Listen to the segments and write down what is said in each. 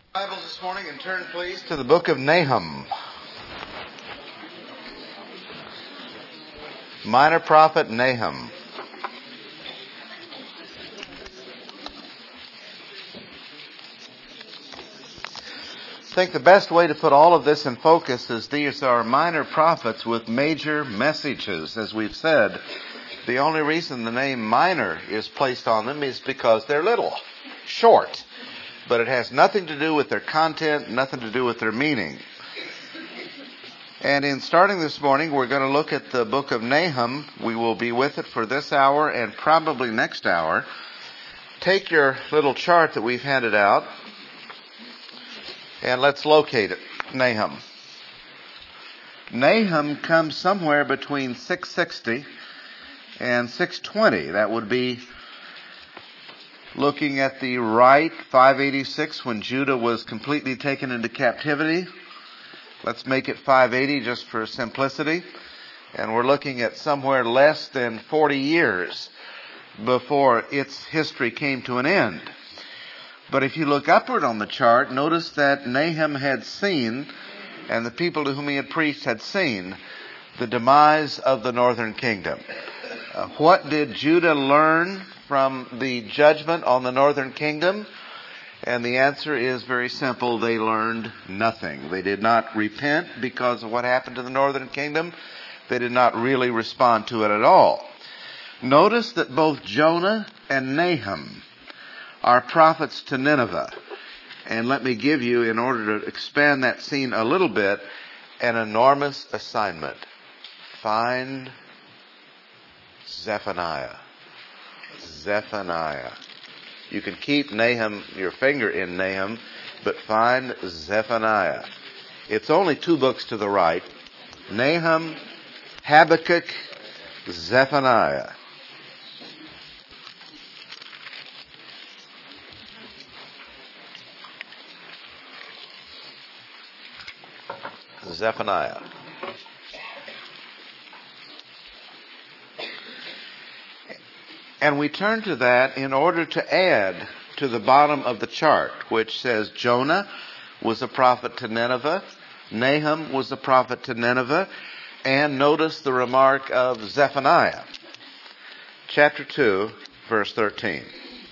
Bibles this morning and turn please to the book of Nahum. Minor prophet Nahum. I think the best way to put all of this in focus is these are minor prophets with major messages. As we've said, the only reason the name minor is placed on them is because they're little, short. But it has nothing to do with their content, nothing to do with their meaning. And in starting this morning, we're going to look at the book of Nahum. We will be with it for this hour and probably next hour. Take your little chart that we've handed out and let's locate it. Nahum. Nahum comes somewhere between 660 and 620. That would be looking at the right, 586, when Judah was completely taken into captivity. Let's make it 580 just for simplicity. And we're looking at somewhere less than 40 years before its history came to an end. But if you look upward on the chart, notice that Nahum had seen, and the people to whom he had preached had seen, the demise of the northern kingdom. What did Judah learn from the judgment on the northern kingdom? And the answer is very simple. They learned nothing. They did not repent because of what happened to the northern kingdom. They did not really respond to it at all. Notice that both Jonah and Nahum are prophets to Nineveh. And let me give you, in order to expand that scene a little bit, an enormous assignment. Find Zephaniah. Zephaniah. You can keep Nahum, your finger in Nahum, but find Zephaniah. It's only 2 books to the right. Nahum, Habakkuk, Zephaniah. Zephaniah. And we turn to that in order to add to the bottom of the chart, which says Jonah was a prophet to Nineveh, Nahum was a prophet to Nineveh, and notice the remark of Zephaniah. Chapter 2, verse 13.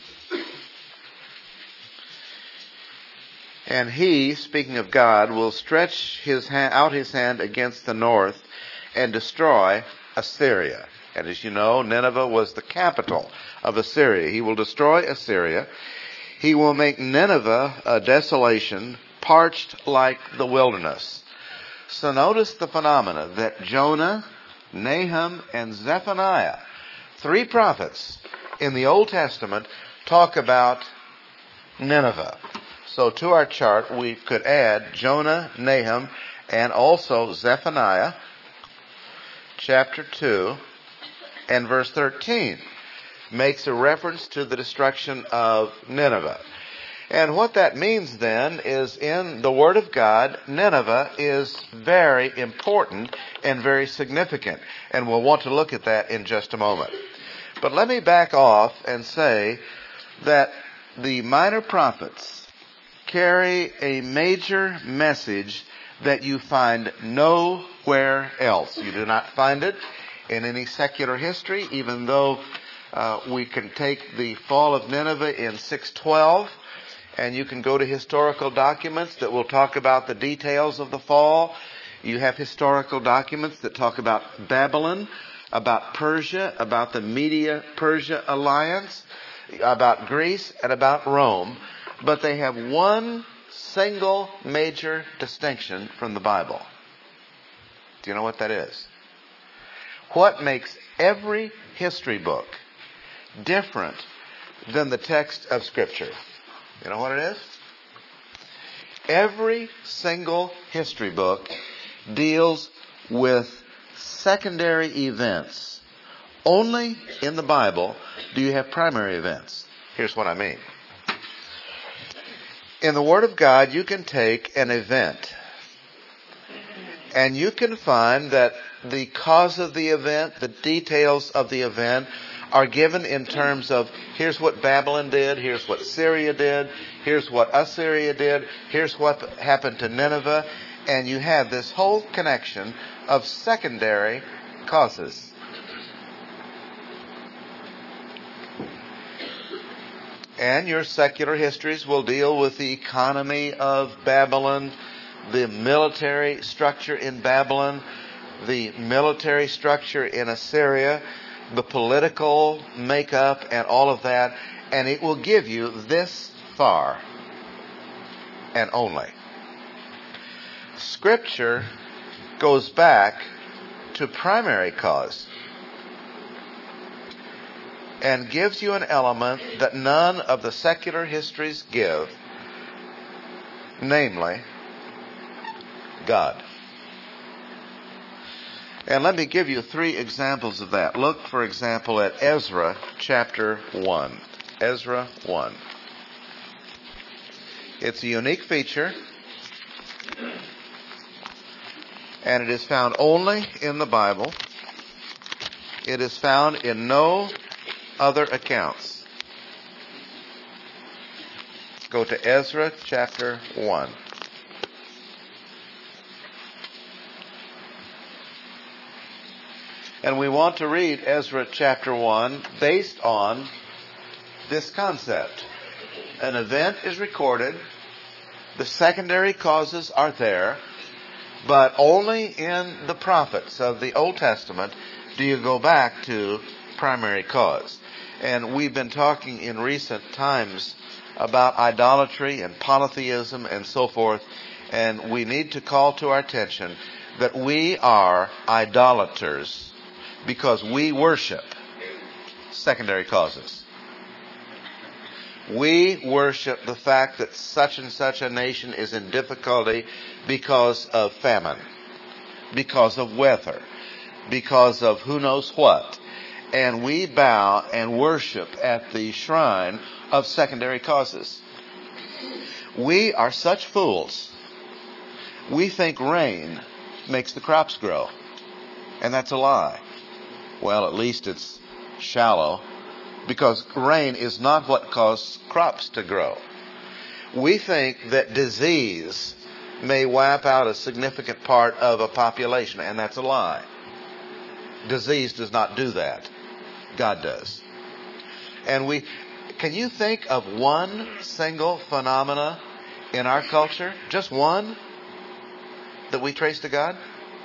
And he, speaking of God, will stretch out his hand against the north and destroy Assyria. And as you know, Nineveh was the capital of Assyria. He will destroy Assyria. He will make Nineveh a desolation, parched like the wilderness. So notice the phenomena that Jonah, Nahum, and Zephaniah, 3 prophets in the Old Testament, talk about Nineveh. So to our chart, we could add Jonah, Nahum, and also Zephaniah, chapter 2, and verse 13 makes a reference to the destruction of Nineveh. And what that means then is in the Word of God, Nineveh is very important and very significant. And we'll want to look at that in just a moment. But let me back off and say that the minor prophets carry a major message that you find nowhere else. You do not find it in any secular history, even though we can take the fall of Nineveh in 612, and you can go to historical documents that will talk about the details of the fall. You have historical documents that talk about Babylon, about Persia, about the Media-Persia alliance, about Greece, and about Rome. But they have one single major distinction from the Bible. Do you know what that is? What makes every history book different than the text of Scripture? You know what it is? Every single history book deals with secondary events. Only in the Bible do you have primary events. Here's what I mean. In the Word of God, you can take an event and you can find that the cause of the event, the details of the event, are given in terms of here's what Babylon did, here's what Syria did, here's what Assyria did, here's what happened to Nineveh, and you have this whole connection of secondary causes. And your secular histories will deal with the economy of Babylon, the military structure in Babylon, the military structure in Assyria, the political makeup and all of that, and it will give you this far and only. Scripture goes back to primary cause and gives you an element that none of the secular histories give, namely, God. And let me give you 3 examples of that. Look, for example, at Ezra chapter 1. Ezra 1. It's a unique feature, and it is found only in the Bible. It is found in no other accounts. Go to Ezra chapter 1. And we want to read Ezra chapter 1 based on this concept. An event is recorded, the secondary causes are there, but only in the prophets of the Old Testament do you go back to primary cause. And we've been talking in recent times about idolatry and polytheism and so forth, and we need to call to our attention that we are idolaters because we worship secondary causes. We worship the fact that such and such a nation is in difficulty because of famine, because of weather, because of who knows what. And we bow and worship at the shrine of secondary causes. We are such fools. We think rain makes the crops grow. And that's a lie. Well, at least it's shallow, because rain is not what causes crops to grow. We think that disease may wipe out a significant part of a population, and that's a lie. Disease does not do that. God does. And can you think of one single phenomena in our culture, just one, that we trace to God?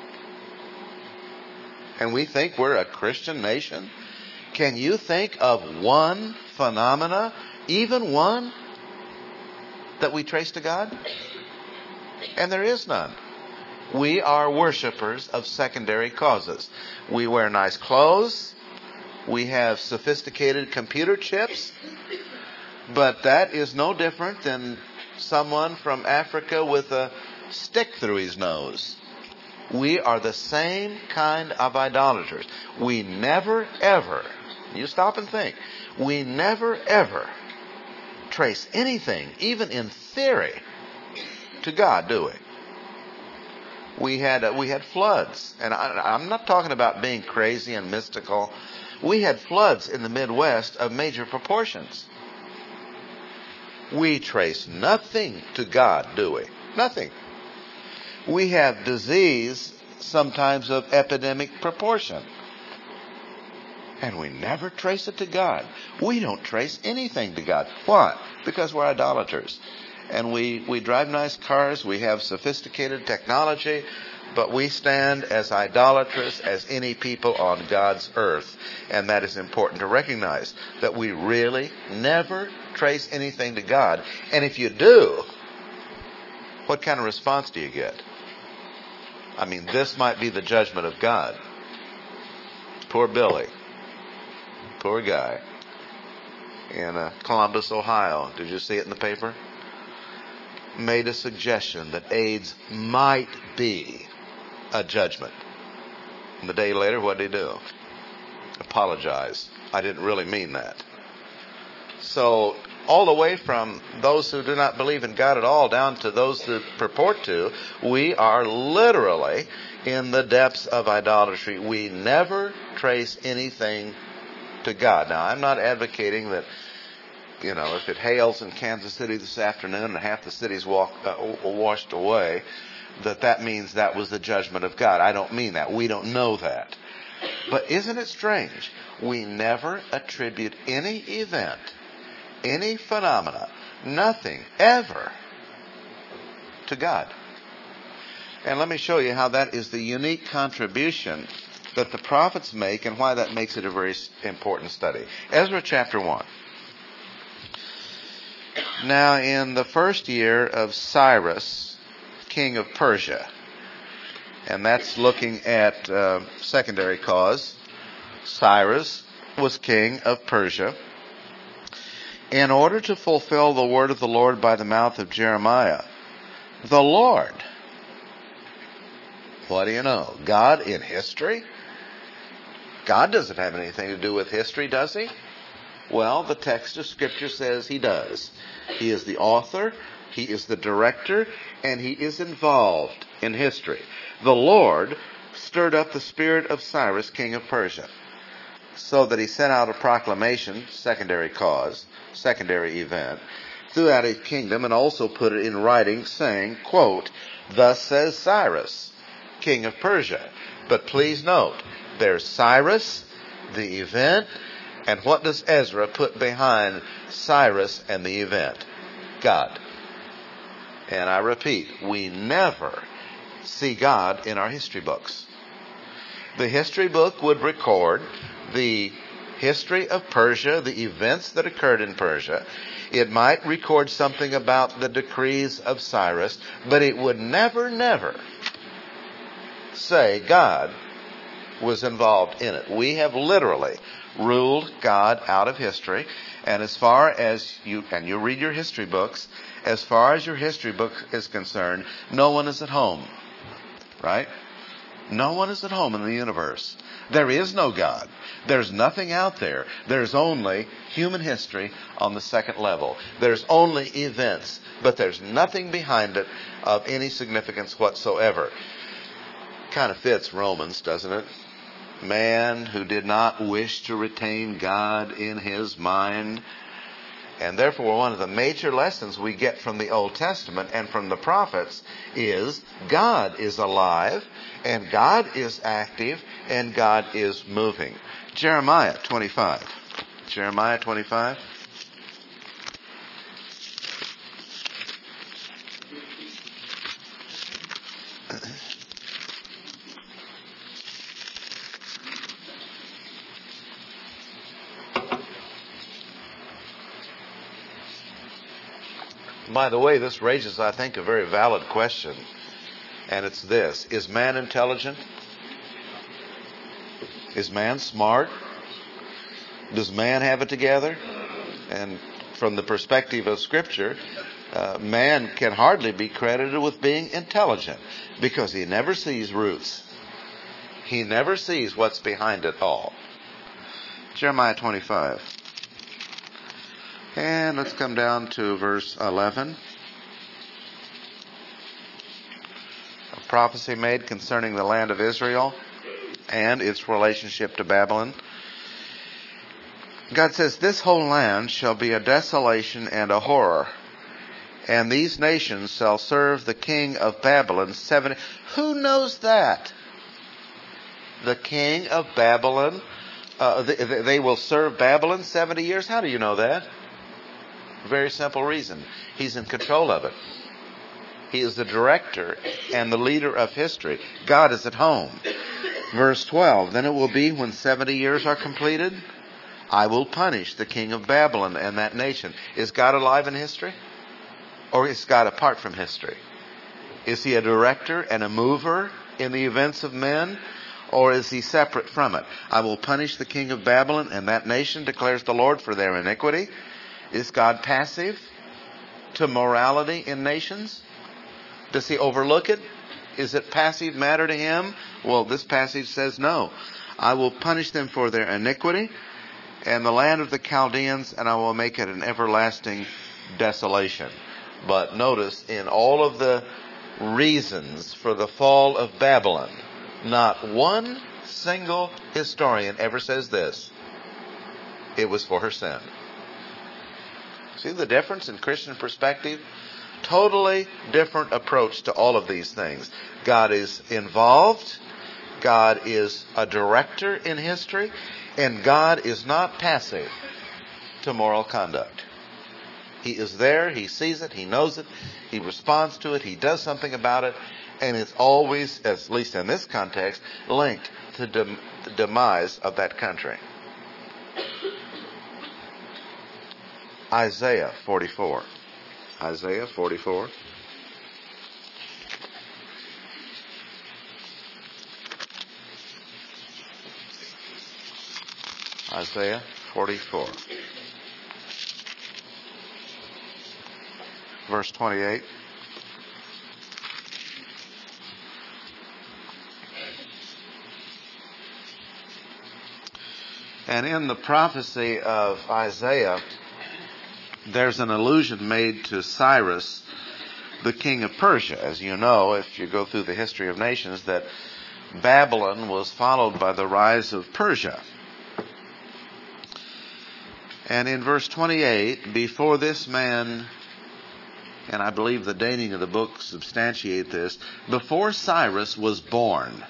And we think we're a Christian nation? Can you think of one phenomena, even one, that we trace to God? And there is none. We are worshipers of secondary causes. We wear nice clothes. We have sophisticated computer chips. But that is no different than someone from Africa with a stick through his nose. We are the same kind of idolaters. We never, ever, you stop and think, we never, ever trace anything, even in theory, to God, do we? We had floods, and I'm not talking about being crazy and mystical. We had floods in the Midwest of major proportions. We trace nothing to God, do we? Nothing. We have disease, sometimes of epidemic proportion. And we never trace it to God. We don't trace anything to God. Why? Because we're idolaters. And we drive nice cars, we have sophisticated technology, but we stand as idolatrous as any people on God's earth. And that is important to recognize, that we really never trace anything to God. And if you do, what kind of response do you get? I mean, this might be the judgment of God. Poor Billy. Poor guy. In Columbus, Ohio. Did you see it in the paper? Made a suggestion that AIDS might be a judgment. And the day later, what did he do? Apologize. I didn't really mean that. So, all the way from those who do not believe in God at all down to those who purport to, we are literally in the depths of idolatry. We never trace anything to God. Now, I'm not advocating that, if it hails in Kansas City this afternoon and half the city's washed away, that means that was the judgment of God. I don't mean that. We don't know that. But isn't it strange? We never attribute any event, any phenomena, nothing ever to God. And let me show you how that is the unique contribution that the prophets make and why that makes it a very important study. Ezra chapter 1. Now, in the first year of Cyrus, king of Persia, and that's looking at secondary cause, Cyrus was king of Persia. In order to fulfill the word of the Lord by the mouth of Jeremiah, the Lord, what do you know? God in history? God doesn't have anything to do with history, does he? Well, the text of Scripture says he does. He is the author, he is the director, and he is involved in history. The Lord stirred up the spirit of Cyrus, king of Persia, so that he sent out a proclamation, secondary cause, secondary event, throughout his kingdom, and also put it in writing, saying, quote, "Thus says Cyrus, king of Persia." But please note, there's Cyrus, the event, and what does Ezra put behind Cyrus and the event? God. And I repeat, we never see God in our history books. The history book would record the history of Persia, the events that occurred in Persia. It might record something about the decrees of Cyrus, but it would never say God was involved in it. We have literally ruled God out of history, and as far as you read your history books, as far as your history book is concerned, no one is at home. Right? No one is at home in the universe. There is no God. There's nothing out there. There's only human history on the second level. There's only events, but there's nothing behind it of any significance whatsoever. Kind of fits Romans, doesn't it? Man who did not wish to retain God in his mind. And therefore, one of the major lessons we get from the Old Testament and from the prophets is God is alive, and God is active, and God is moving. Jeremiah 25. Jeremiah 25. By the way, this raises, I think, a very valid question. And it's this: is man intelligent? Is man smart? Does man have it together? And from the perspective of Scripture, man can hardly be credited with being intelligent, because he never sees roots. He never sees what's behind it all. Jeremiah 25. And let's come down to verse 11. A prophecy made concerning the land of Israel and its relationship to Babylon. God says, "This whole land shall be a desolation and a horror, and these nations shall serve the king of Babylon 70." Who knows that? The king of Babylon, they will serve Babylon 70 years? How do you know that? Very simple reason. He's in control of it. He is the director and the leader of history. God is at home. Verse 12, "Then it will be when 70 years are completed, I will punish the king of Babylon and that nation." Is God alive in history? Or is God apart from history? Is he a director and a mover in the events of men? Or is he separate from it? "I will punish the king of Babylon and that nation, declares the Lord, for their iniquity." Is God passive to morality in nations? Does he overlook it? Is it passive matter to him? Well, this passage says no. "I will punish them for their iniquity and the land of the Chaldeans, and I will make it an everlasting desolation." But notice, in all of the reasons for the fall of Babylon, not one single historian ever says this: It was for her sin. See the difference in Christian perspective? Totally different approach to all of these things. God is involved. God is a director in history. And God is not passive to moral conduct. He is there. He sees it. He knows it. He responds to it. He does something about it. And it's always, at least in this context, linked to the demise of that country. Isaiah 44. Isaiah 44. Isaiah 44. Verse 28. And in the prophecy of Isaiah, there's an allusion made to Cyrus, the king of Persia. As you know, if you go through the history of nations, that Babylon was followed by the rise of Persia. And in verse 28, before this man, and I believe the dating of the book substantiate this, before Cyrus was born,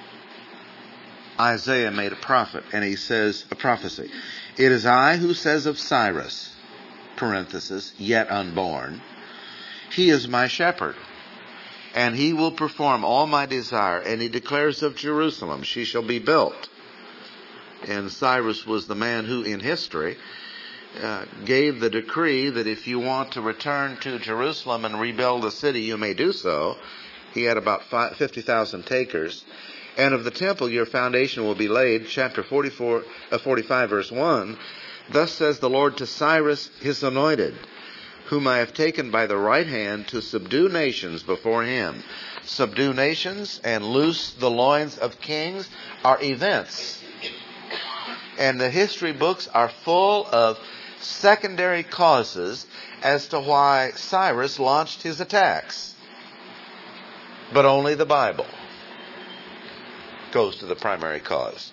Isaiah made a prophecy. It is I who says of Cyrus, parenthesis, yet unborn, he is my shepherd, and he will perform all my desire. And he declares of Jerusalem, she shall be built. And Cyrus was the man who, in history, gave the decree that if you want to return to Jerusalem and rebuild the city, you may do so. He had about 50,000 takers. And of the temple your foundation will be laid, chapter 45, verse 1. Thus says the Lord to Cyrus, his anointed, whom I have taken by the right hand to subdue nations before him. Subdue nations and loose the loins of kings are events. And the history books are full of secondary causes as to why Cyrus launched his attacks. But only the Bible goes to the primary cause.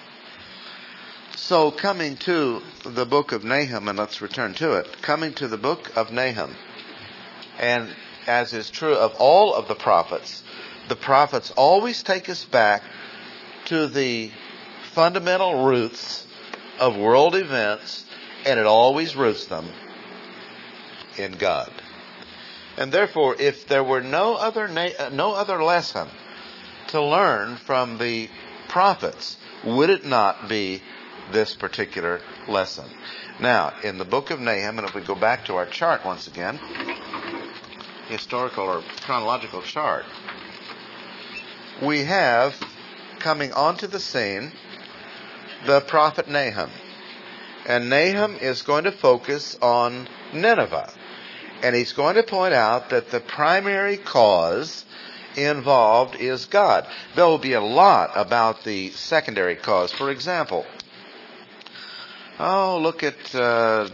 So coming to the book of Nahum, and let's return to it. Coming to the book of Nahum, and as is true of all of the prophets always take us back to the fundamental roots of world events, and it always roots them in God. And therefore, if there were no other lesson to learn from the prophets, would it not be this particular lesson? Now, in the book of Nahum, and if we go back to our chart once again, historical or chronological chart, we have coming onto the scene the prophet Nahum. And Nahum is going to focus on Nineveh. And he's going to point out that the primary cause involved is God. There will be a lot about the secondary cause. For example, look at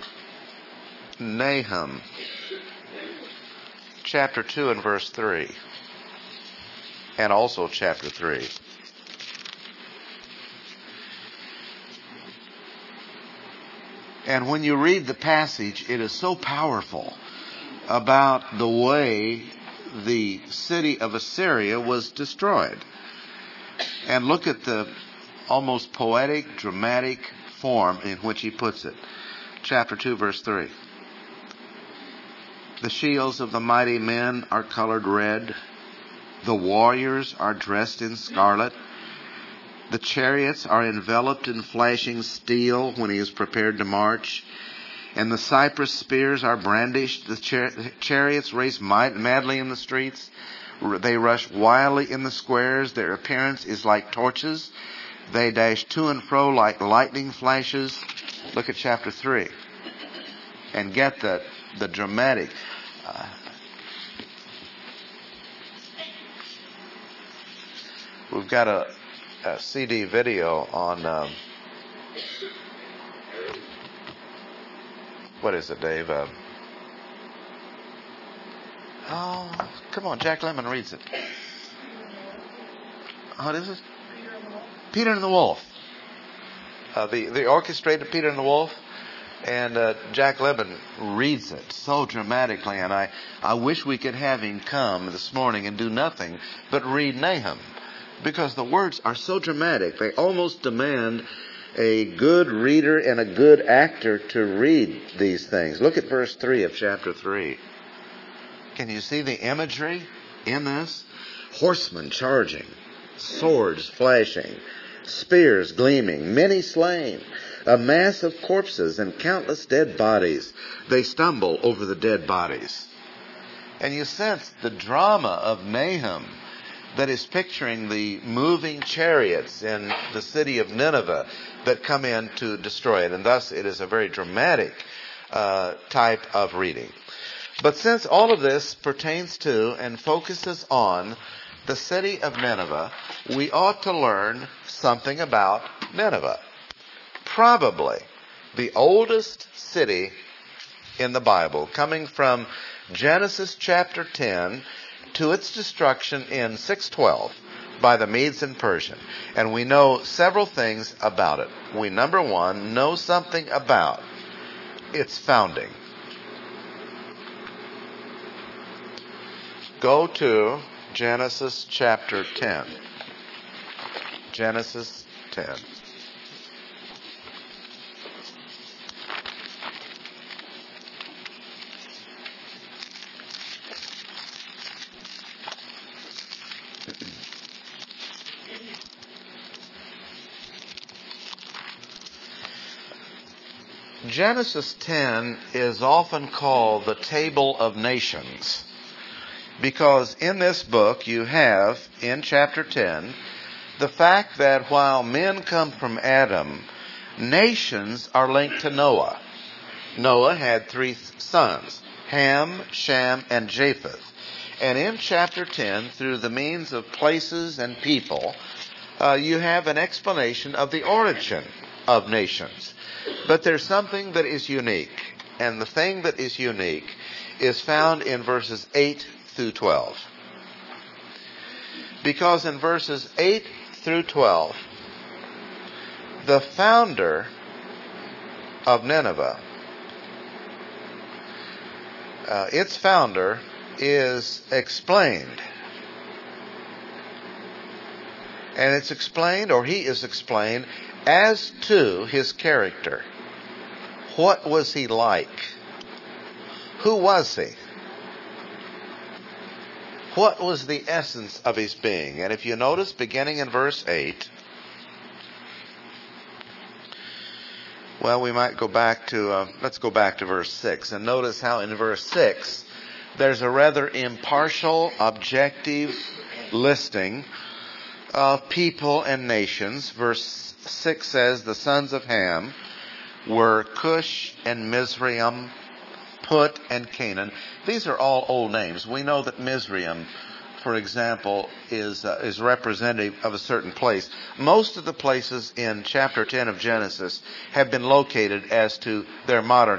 Nahum, chapter 2 and verse 3, and also chapter 3. And when you read the passage, it is so powerful about the way the city of Assyria was destroyed. And look at the almost poetic, dramatic form in which he puts it. Chapter 2, verse 3. The shields of the mighty men are colored red. The warriors are dressed in scarlet. The chariots are enveloped in flashing steel when he is prepared to march. And the cypress spears are brandished. The chariots race madly in the streets. They rush wildly in the squares. Their appearance is like torches. They dash to and fro like lightning flashes. Look at chapter 3. And get the dramatic. We've got a CD video on... what is it, Dave? Come on, Jack Lemmon reads it. What is it? Peter and the Wolf. the orchestrated Peter and the Wolf. And Jack Lemmon reads it so dramatically, and I wish we could have him come this morning and do nothing but read Nahum, because the words are so dramatic. They almost demand a good reader and a good actor to read these things. Look at verse 3 of chapter 3. Can you see the imagery in this? Horsemen charging, swords flashing, spears gleaming, many slain, a mass of corpses and countless dead bodies. They stumble over the dead bodies. And you sense the drama of Nahum that is picturing the moving chariots in the city of Nineveh that come in to destroy it. And thus it is a very dramatic type of reading. But since all of this pertains to and focuses on the city of Nineveh, we ought to learn something about Nineveh. Probably the oldest city in the Bible, coming from Genesis chapter 10 to its destruction in 612 by the Medes and Persians. And we know several things about it. We, number one, know something about its founding. Go to Genesis chapter 10. Genesis 10. Genesis 10 is often called the Table of Nations, because in this book you have, in chapter 10, the fact that while men come from Adam, nations are linked to Noah. Noah had 3 sons, Ham, Shem, and Japheth. And in chapter 10, through the means of places and people, you have an explanation of the origin of nations. But there's something that is unique, and the thing that is unique is found in verses 8 through 12. Because in verses 8 through 12, the founder of Nineveh, its founder is explained. And it's explained, or he is explained, as to his character. What was he like? Who was he? What was the essence of his being? And if you notice, beginning in verse 8, well, we might go back to, let's go back to verse 6. And notice how in verse 6, there's a rather impartial, objective listing of people and nations. Verse 6 says, the sons of Ham were Cush and Mizraim, Put and Canaan. These are all old names. We know that Mizraim, for example, is representative of a certain place. Most of the places in chapter 10 of Genesis have been located as to their modern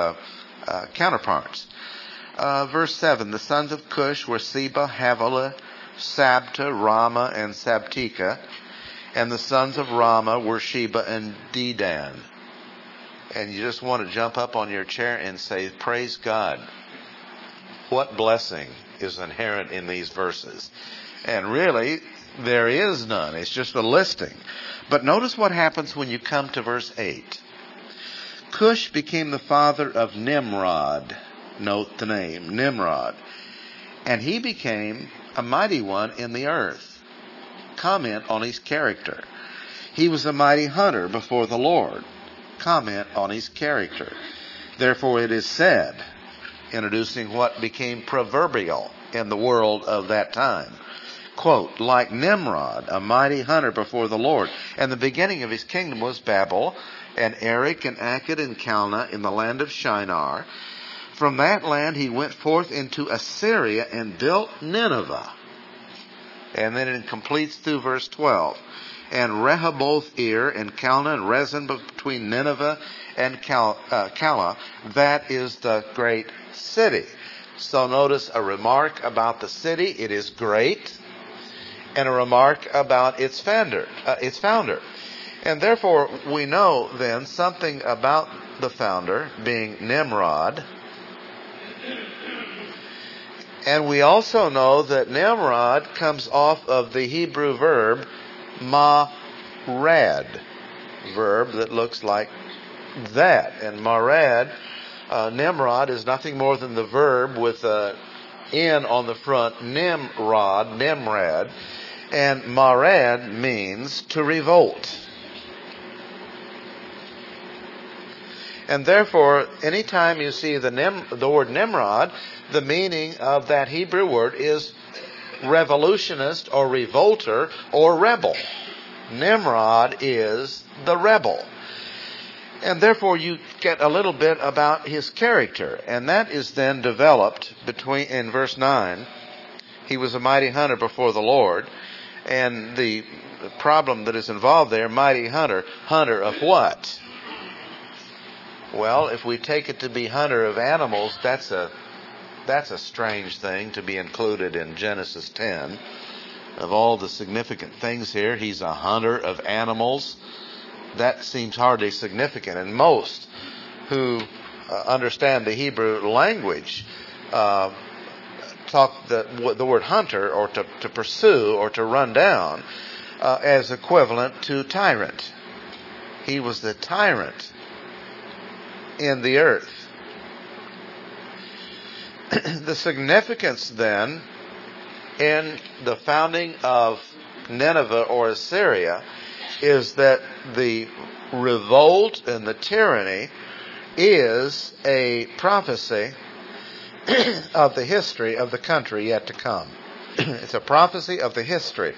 counterparts. Verse 7, the sons of Cush were Seba, Havilah, Sabta, Rama, and Sabteka. And the sons of Rama were Sheba and Dedan. And you just want to jump up on your chair and say, praise God. What blessing is inherent in these verses. And really, there is none. It's just a listing. But notice what happens when you come to verse 8. Cush became the father of Nimrod. Note the name, Nimrod. And he became a mighty one in the earth. Comment on his character. He was a mighty hunter before the Lord. Comment on his character. Therefore it is said, introducing what became proverbial in the world of that time, quote, like Nimrod, a mighty hunter before the Lord. And the beginning of his kingdom was Babel, and Erech, and Akkad, and Calneh in the land of Shinar. From that land he went forth into Assyria and built Nineveh. And then it completes through verse 12. And Rehoboth-ir and Calneh and Rezin between Nineveh and Calah, that is the great city. So notice a remark about the city, it is great, and a remark about its founder. And therefore, we know then something about the founder being Nimrod. And we also know that Nimrod comes off of the Hebrew verb marad, verb that looks like that. And marad, Nimrod, is nothing more than the verb with an N on the front, Nimrad. And marad means to revolt. And therefore, anytime you see the word Nimrod, the meaning of that Hebrew word is revolutionist or revolter or rebel. Nimrod is the rebel. And therefore you get a little bit about his character. And that is then developed in verse 9. He was a mighty hunter before the Lord. And the problem that is involved there, mighty hunter. Hunter of what? Well, if we take it to be hunter of animals, that's a strange thing to be included in Genesis 10. Of all the significant things here, he's a hunter of animals. That seems hardly significant. And most who understand the Hebrew language talk the word hunter, or to pursue or to run down, as equivalent to tyrant. He was the tyrant in the earth. The significance then in the founding of Nineveh or Assyria is that the revolt and the tyranny is a prophecy of the history of the country yet to come. It's a prophecy of the history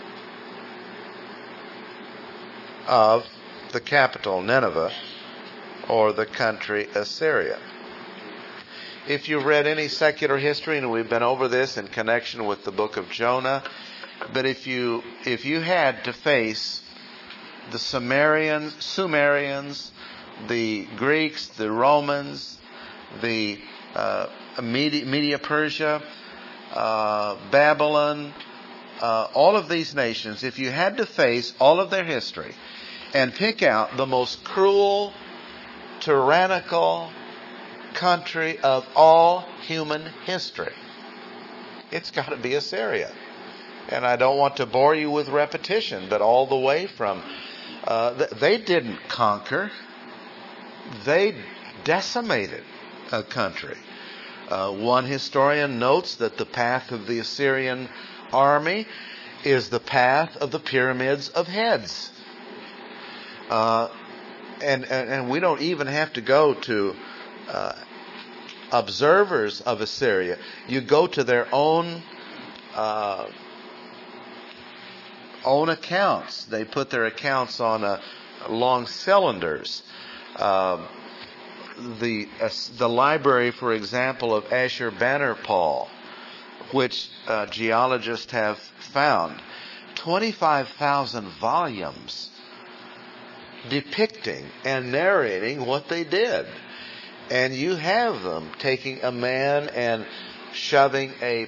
of the capital, Nineveh, or the country Assyria. If you've read any secular history, and we've been over this in connection with the book of Jonah, but if you had to face the Sumerians, the Greeks, the Romans, the Media Persia, Babylon, all of these nations, if you had to face all of their history and pick out the most cruel, tyrannical country of all human history, it's got to be Assyria. And I don't want to bore you with repetition, but all the way from they didn't conquer, they decimated a country. One historian notes that the path of the Assyrian army is the path of the pyramids of heads. And we don't even have to go to observers of Assyria. You go to their own accounts. They put their accounts on long cylinders. The library, for example, of Ashurbanipal, which geologists have found 25,000 volumes depicting and narrating what they did. And you have them taking a man and shoving a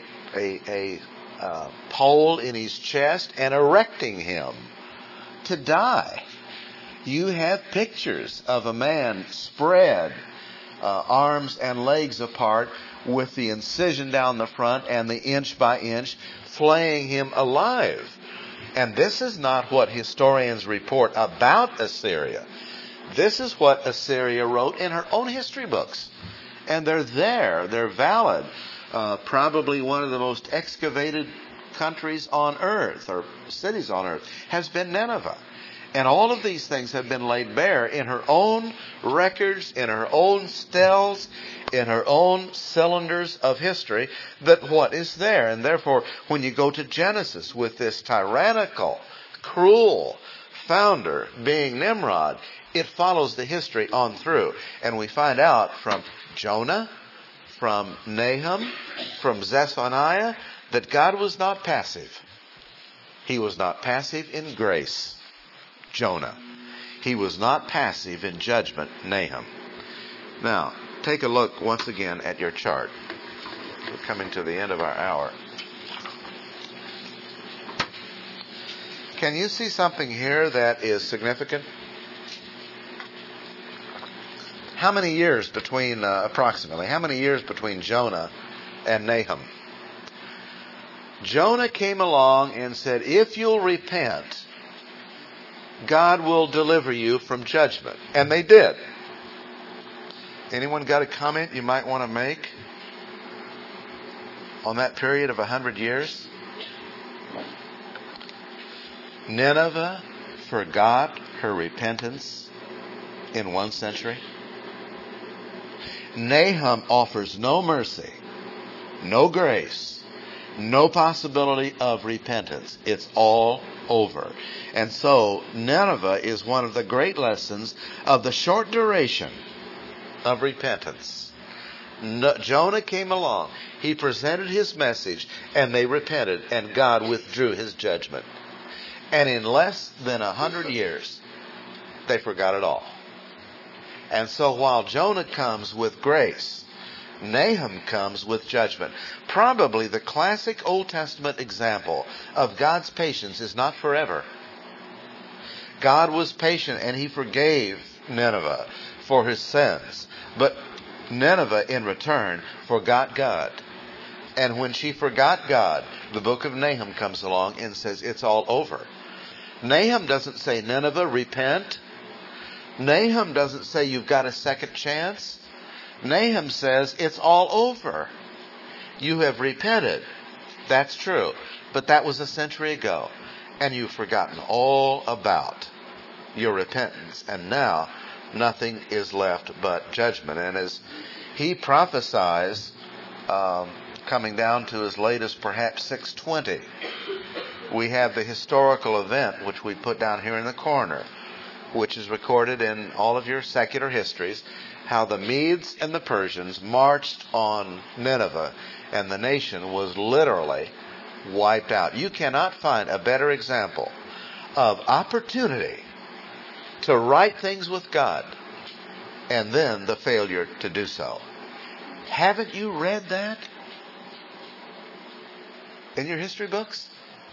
pole in his chest and erecting him to die. You have pictures of a man spread, arms and legs apart, with the incision down the front and the inch by inch, flaying him alive. And this is not what historians report about Assyria. This is what Assyria wrote in her own history books. And they're there. They're valid. Probably one of the most excavated countries on earth, or cities on earth, has been Nineveh. And all of these things have been laid bare in her own records, in her own steles, in her own cylinders of history, that what is there. And therefore, when you go to Genesis with this tyrannical, cruel founder being Nimrod, it follows the history on through. And we find out from Jonah, from Nahum, from Zephaniah, that God was not passive. He was not passive in grace, Jonah. He was not passive in judgment, Nahum. Now, take a look once again at your chart. We're coming to the end of our hour. Can you see something here that is significant? How many years between, approximately, how many years between Jonah and Nahum? Jonah came along and said, if you'll repent, God will deliver you from judgment. And they did. Anyone got a comment you might want to make on that period of 100 years? Nineveh forgot her repentance in 1 century. Nahum offers no mercy, no grace, no possibility of repentance. It's all over. And so Nineveh is one of the great lessons of the short duration of repentance. Jonah came along. He presented his message, and they repented, and God withdrew his judgment. And in less than 100 years, they forgot it all. And so while Jonah comes with grace, Nahum comes with judgment. Probably the classic Old Testament example of God's patience is not forever. God was patient and he forgave Nineveh for his sins. But Nineveh in return forgot God. And when she forgot God, the book of Nahum comes along and says it's all over. Nahum doesn't say, Nineveh, repent. Nahum doesn't say you've got a second chance. Nahum says it's all over. You have repented. That's true. But that was a century ago. And you've forgotten all about your repentance. And now nothing is left but judgment. And as he prophesies, coming down to as late as perhaps 620, we have the historical event which we put down here in the corner, which is recorded in all of your secular histories, how the Medes and the Persians marched on Nineveh and the nation was literally wiped out. You cannot find a better example of opportunity to right things with God and then the failure to do so. Haven't you read that in your history books?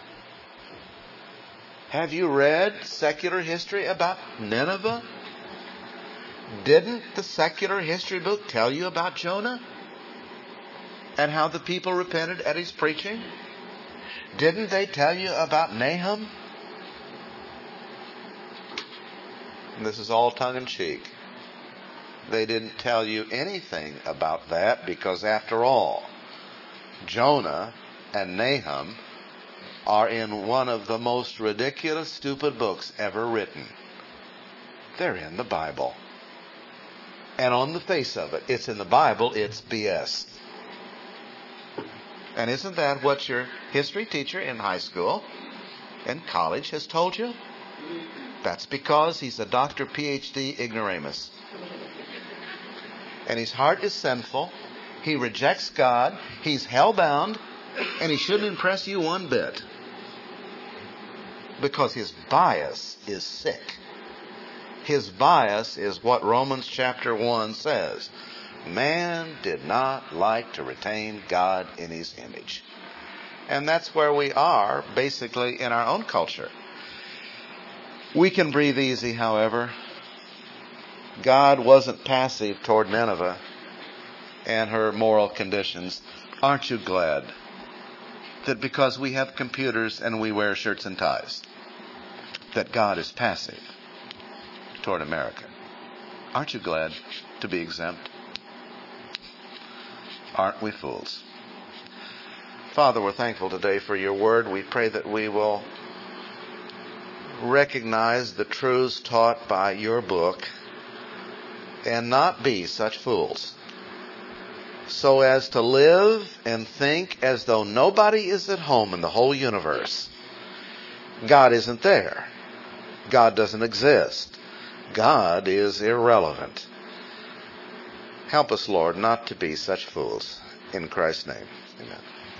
Have you read secular history about Nineveh? Didn't the secular history book tell you about Jonah? And how the people repented at his preaching? Didn't they tell you about Nahum? And this is all tongue-in-cheek. They didn't tell you anything about that because, after all, Jonah and Nahum are in one of the most ridiculous, stupid books ever written. They're in the Bible. And on the face of it, it's in the Bible, it's BS. And isn't that what your history teacher in high school and college has told you? That's because he's a Dr. PhD ignoramus. And his heart is sinful. He rejects God. He's hell-bound. And he shouldn't impress you one bit. Because his bias is sick. His bias is what Romans chapter 1 says. Man did not like to retain God in his image. And that's where we are, basically, in our own culture. We can breathe easy, however. God wasn't passive toward Nineveh and her moral conditions. Aren't you glad that because we have computers and we wear shirts and ties, that God is passive toward America? Aren't you glad to be exempt? Aren't we fools? Father, we're thankful today for your word. We pray that we will recognize the truths taught by your book and not be such fools so as to live and think as though nobody is at home in the whole universe. God isn't there. God doesn't exist. God is irrelevant. Help us, Lord, not to be such fools. In Christ's name, amen.